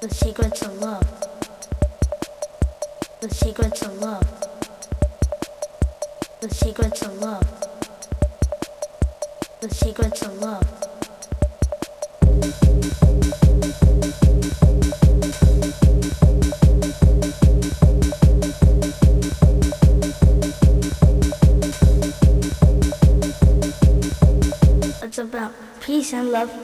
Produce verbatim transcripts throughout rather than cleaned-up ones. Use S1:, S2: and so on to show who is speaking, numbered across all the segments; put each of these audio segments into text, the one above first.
S1: The secrets of love. The secrets of love. The secrets of love. The secrets of love. It's about peace and love.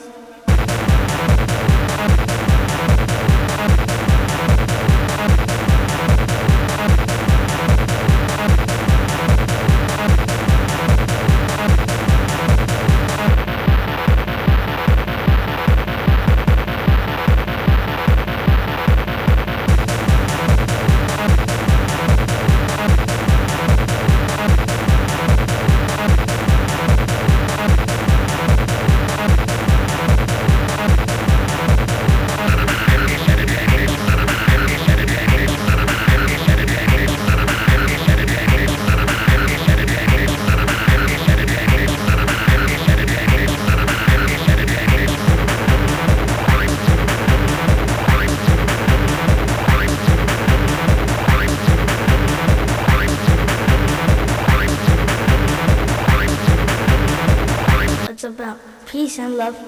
S1: It's about peace and love.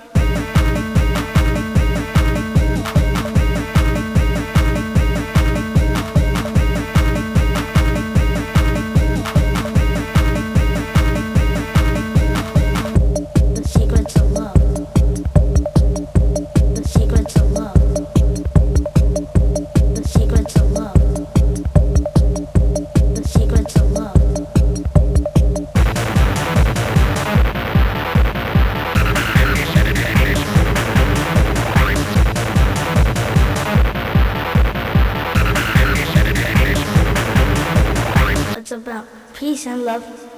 S1: The secrets of love. The secrets of love. The secrets of love. The secrets of love. It's about peace and love.